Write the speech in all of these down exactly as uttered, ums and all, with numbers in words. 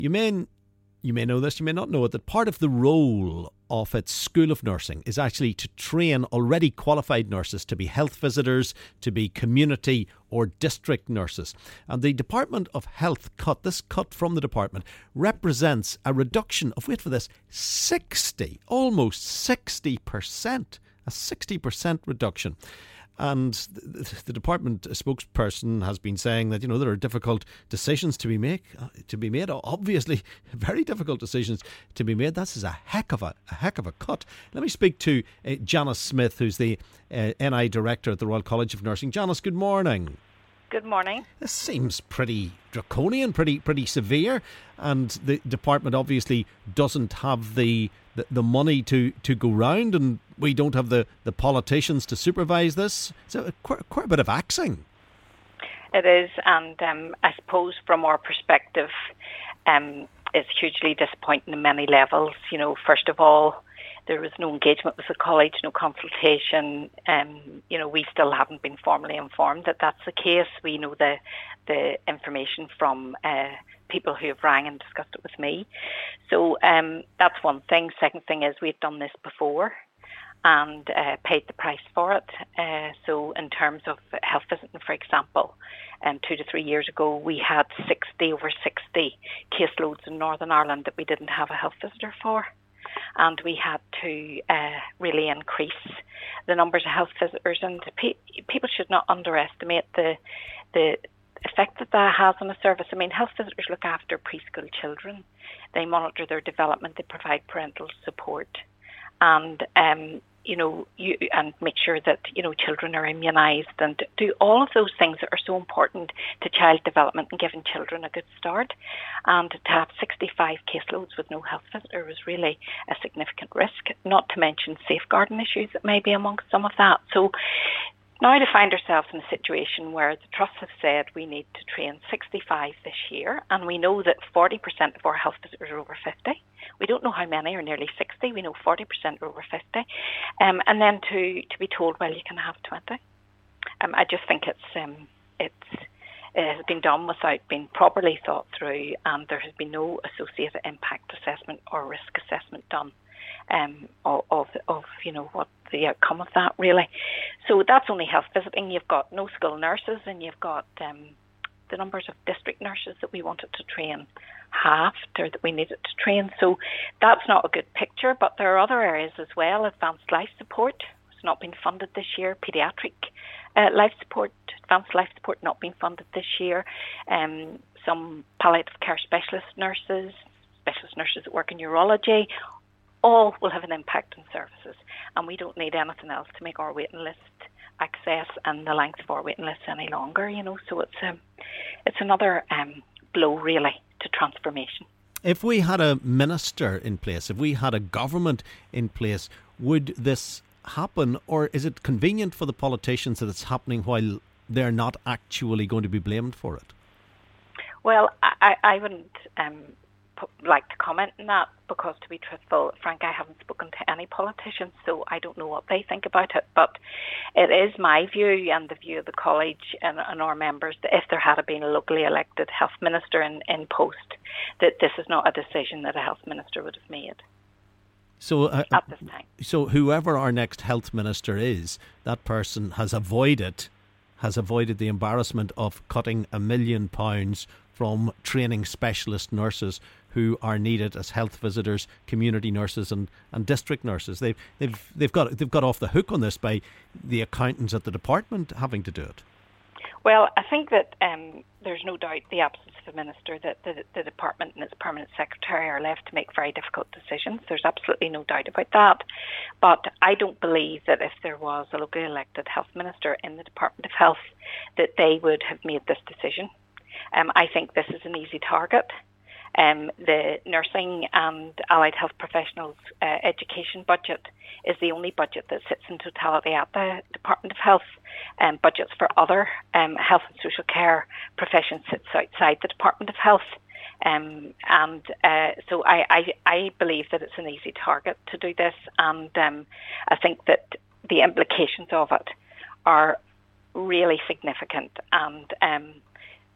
You may, you may know this, you may not know it, that part of the role of its School of Nursing is actually to train already qualified nurses to be health visitors, to be community or district nurses. And the Department of Health cut, this cut from the department, represents a reduction of, wait for this, sixty, almost sixty percent, a sixty percent reduction. And the, the department spokesperson has been saying that, you know, there are difficult decisions to be make to be made. Obviously, very difficult decisions to be made. This is a heck of a, a heck of a cut. Let me speak to uh, Janice Smith, who's the uh, N I director at the Royal College of Nursing. Janice, good morning. Good morning. This seems pretty draconian, pretty pretty severe, and the department obviously doesn't have the the, the money to, to go round, and we don't have the, the politicians to supervise this. So quite, quite a bit of axing. It is, and um, I suppose from our perspective, um, it's hugely disappointing on many levels. You know, first of all, there was no engagement with the college, no consultation. Um, you know, we still haven't been formally informed that that's the case. We know the the information from uh, people who have rang and discussed it with me. So um, that's one thing. Second thing is we've done this before and uh, paid the price for it. Uh, so in terms of health visiting, for example, um, two to three years ago, we had sixty over sixty caseloads in Northern Ireland that we didn't have a health visitor for. And we had to uh, really increase the numbers of health visitors. And pe- people should not underestimate the the effect that that has on a service. I mean, health visitors look after preschool children. They monitor their development. They provide parental support. And, um, you know, you, and make sure that, you know, children are immunised and do all of those things that are so important to child development and giving children a good start. And to have sixty-five caseloads with no health visitor was really a significant risk, not to mention safeguarding issues that may be amongst some of that. So now to find ourselves in a situation where the Trust have said we need to train sixty-five this year, and we know that forty percent of our health visitors are over fifty. We don't know how many are nearly sixty. We know forty percent are over fifty. Um, and then to, to be told, well, you can have twenty. Um, I just think it's um, it's it has been done without being properly thought through, and there has been no associated impact assessment or risk assessment done um, of, of, of you know, what the outcome of that, really. So that's only health visiting. You've got no school nurses, and you've got um, the numbers of district nurses that we wanted to train halved, or that we needed to train. So that's not a good picture, but there are other areas as well. Advanced life support has not been funded this year. Paediatric uh, life support, advanced life support not being funded this year. Um, some palliative care specialist nurses, specialist nurses that work in urology, all will have an impact on services, and we don't need anything else to make our waiting list access and the length of our waiting lists any longer, you know. So it's um, it's another um, blow, really, to transformation. If we had a minister in place, if we had a government in place, would this happen, or is it convenient for the politicians that it's happening while they're not actually going to be blamed for it? Well, I, I wouldn't um, like to comment on that, because to be truthful, Frank, I haven't spoken to any politicians, so I don't know what they think about it. But it is my view and the view of the college and, and our members that if there had been a locally elected health minister in, in post, that this is not a decision that a health minister would have made. So uh, at this time. So whoever our next health minister is, that person has avoided has avoided the embarrassment of cutting a million pounds from training specialist nurses who are needed as health visitors, community nurses, and, and district nurses. They've they've they've got they've got off the hook on this by the accountants at the department having to do it. Well, I think that um, there's no doubt the absence of a minister, that the, the department and its permanent secretary are left to make very difficult decisions. There's absolutely no doubt about that. But I don't believe that if there was a locally elected health minister in the Department of Health, that they would have made this decision. Um, I think this is an easy target. Um, the nursing and allied health professionals' uh, education budget is the only budget that sits in totality at the Department of Health. Um, budgets for other um, health and social care professions sits outside the Department of Health. Um, and uh, so I, I, I believe that it's an easy target to do this, and um, I think that the implications of it are really significant, and um,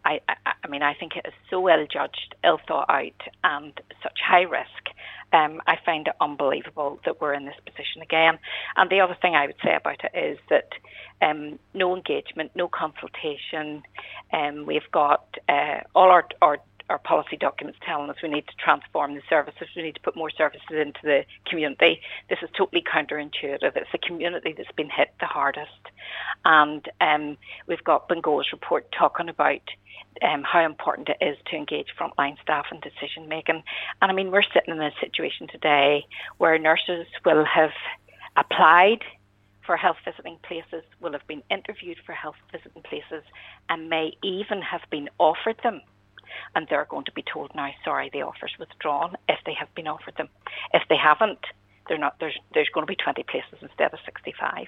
I, I, I mean, I think it is so ill-judged, ill-thought out, and such high risk. Um, I find it unbelievable that we're in this position again. And the other thing I would say about it is that um, no engagement, no consultation. Um, we've got uh, all our, our our policy documents telling us we need to transform the services, we need to put more services into the community. This is totally counterintuitive. It's the community that's been hit the hardest. And um, we've got Bengoa's report talking about um, how important it is to engage frontline staff in decision making. And I mean, we're sitting in a situation today where nurses will have applied for health visiting places, will have been interviewed for health visiting places, and may even have been offered them. And they're going to be told now, sorry, the offer's withdrawn if they have been offered them. If they haven't, they're not. There's there's going to be twenty places instead of sixty-five.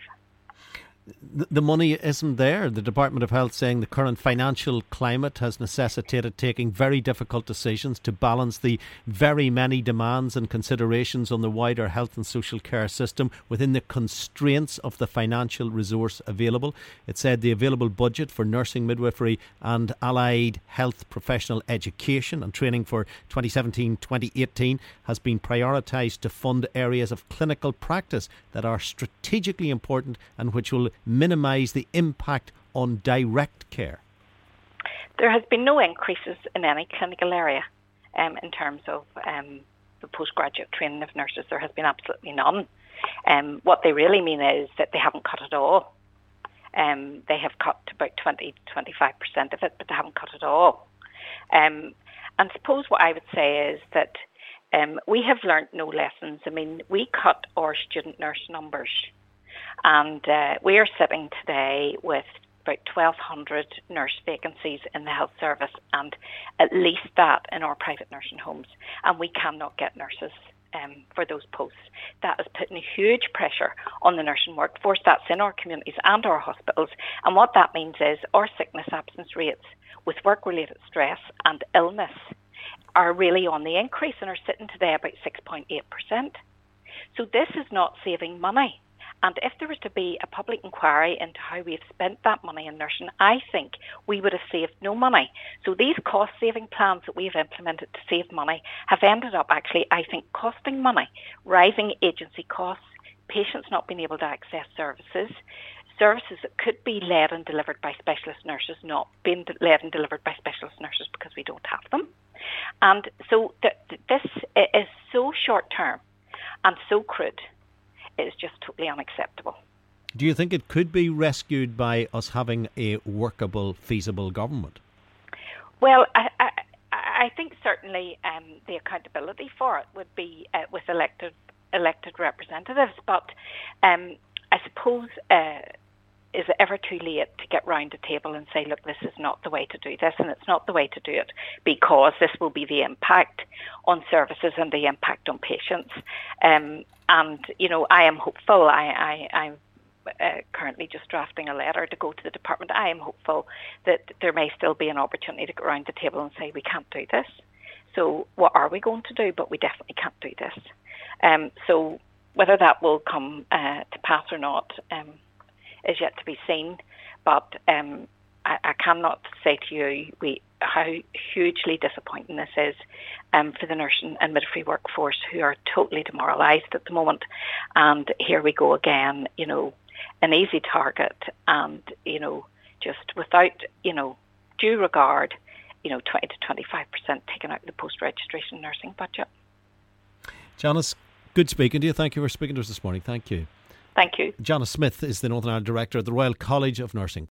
The money isn't there. The Department of Health saying the current financial climate has necessitated taking very difficult decisions to balance the very many demands and considerations on the wider health and social care system within the constraints of the financial resource available. It said the available budget for nursing, midwifery and allied health professional education and training for twenty seventeen twenty eighteen has been prioritised to fund areas of clinical practice that are strategically important and which will minimise the impact on direct care. There has been no increases in any clinical area um, in terms of um, the postgraduate training of nurses. There has been absolutely none. Um, what they really mean is that they haven't cut it all. Um, they have cut about twenty to twenty-five percent of it, but they haven't cut it all. Um, and suppose what I would say is that um, we have learnt no lessons. I mean, we cut our student nurse numbers. And uh, we are sitting today with about twelve hundred nurse vacancies in the health service and at least that in our private nursing homes. And we cannot get nurses um, for those posts. That is putting huge pressure on the nursing workforce. That's in our communities and our hospitals. And what that means is our sickness absence rates with work-related stress and illness are really on the increase and are sitting today about six point eight percent. So this is not saving money. And if there was to be a public inquiry into how we've spent that money in nursing, I think we would have saved no money. So these cost-saving plans that we've implemented to save money have ended up actually, I think, costing money, rising agency costs, patients not being able to access services, services that could be led and delivered by specialist nurses not being led and delivered by specialist nurses because we don't have them. And so th- th- this is so short-term and so crude. It is just totally unacceptable. Do you think it could be rescued by us having a workable, feasible government? Well, I, I, I think certainly um, the accountability for it would be uh, with elected elected representatives. But um, I suppose, uh, is it ever too late to get round the table and say, look, this is not the way to do this, and it's not the way to do it because this will be the impact on services and the impact on patients. Um, And, you know, I am hopeful. I, I, I'm uh, currently just drafting a letter to go to the department. I am hopeful that there may still be an opportunity to go around the table and say, we can't do this. So what are we going to do? But we definitely can't do this. Um, so whether that will come uh, to pass or not um, is yet to be seen. But um, I, I cannot say to you we how hugely disappointing this is um, for the nursing and midwifery workforce who are totally demoralised at the moment. And here we go again, you know, an easy target and, you know, just without, you know, due regard, you know, twenty to twenty-five percent taken out of the post-registration nursing budget. Janice, good speaking to you. Thank you for speaking to us this morning. Thank you. Thank you. Janice Smith is the Northern Ireland Director at the Royal College of Nursing.